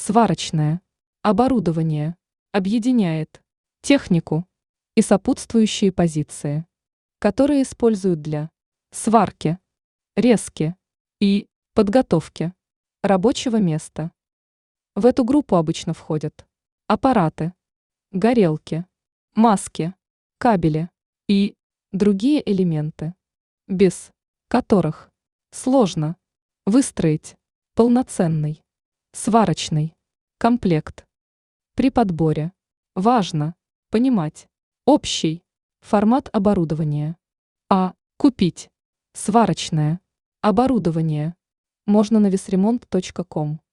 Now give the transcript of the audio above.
Сварочное оборудование объединяет технику и сопутствующие позиции, которые используют для сварки, резки и подготовки рабочего места. В эту группу обычно входят аппараты, горелки, маски, кабели и другие элементы, без которых сложно выстроить полноценный сварочный комплект. При подборе важно понимать общий формат оборудования, а купить сварочное оборудование можно на visremont.com.